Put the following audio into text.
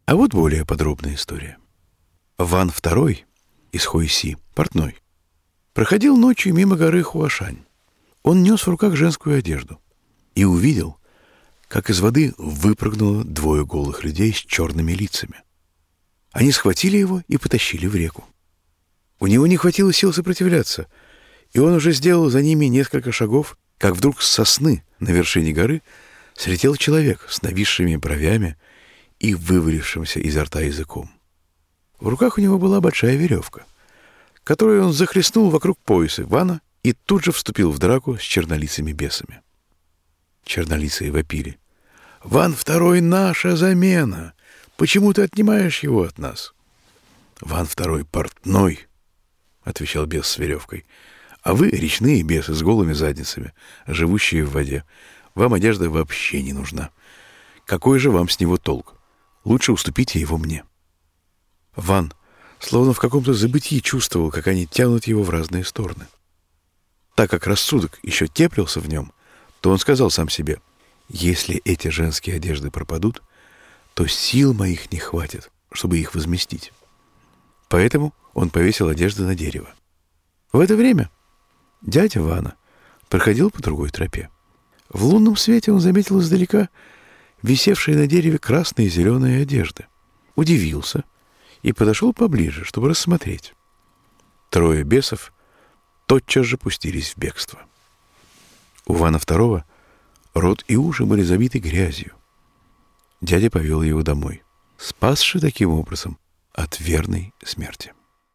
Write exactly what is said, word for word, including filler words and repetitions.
А вот более подробная история. Ван Второй из Хуйси, портной, проходил ночью мимо горы Хуашань. Он нес в руках женскую одежду и увидел, как из воды выпрыгнуло двое голых людей с черными лицами. Они схватили его и потащили в реку. У него не хватило сил сопротивляться, и он уже сделал за ними несколько шагов, как вдруг с сосны на вершине горы слетел человек с нависшими бровями и вывалившимся изо рта языком. В руках у него была большая веревка, которую он захлестнул вокруг пояса Вана и тут же вступил в драку с чернолицыми бесами. Чернолицые вопили: «Ван Второй — наша замена! Почему ты отнимаешь его от нас?» «Ван Второй портной», — отвечал бес с веревкой, «а вы речные бесы с голыми задницами, живущие в воде. Вам одежда вообще не нужна. Какой же вам с него толк? Лучше уступите его мне». Ван, словно в каком-то забытии, чувствовал, как они тянут его в разные стороны. Так как рассудок еще теплился в нем, то он сказал сам себе: «Если эти женские одежды пропадут, то сил моих не хватит, чтобы их возместить». Поэтому он повесил одежду на дерево. В это время дядя Вана проходил по другой тропе. В лунном свете он заметил издалека висевшие на дереве красные и зеленые одежды. Удивился и подошел поближе, чтобы рассмотреть. Трое бесов тотчас же пустились в бегство. У Вана Второго рот и уши были забиты грязью. Дядя повел его домой, спасши таким образом от верной смерти.